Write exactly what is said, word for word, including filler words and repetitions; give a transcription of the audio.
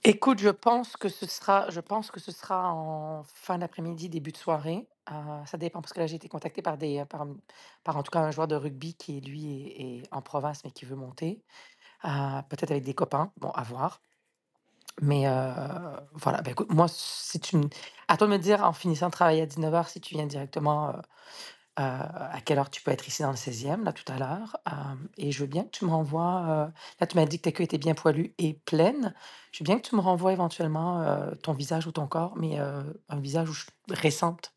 Écoute, je pense que ce sera je pense que ce sera en fin d'après-midi, début de soirée. Heu, ça dépend parce que là, j'ai été contactée par des, heu, par, mmh, par en tout cas un joueur de rugby qui lui est est en province, mais qui veut monter, heu, peut-être avec des copains, bon à voir. Mais, heu, voilà, bah, écoute, moi si tu me à toi de me dire en finissant de travailler à dix-neuf heures si tu viens directement, heu heu, à quelle heure tu peux être ici dans le seizième là, tout à l'heure, hem et je veux bien que tu me renvoies, heu là, tu m'as dit que ta queue était bien poilue et pleine. Je veux bien que tu me renvoies éventuellement, heu, ton visage ou ton corps, mais, heu, un visage où ch récente.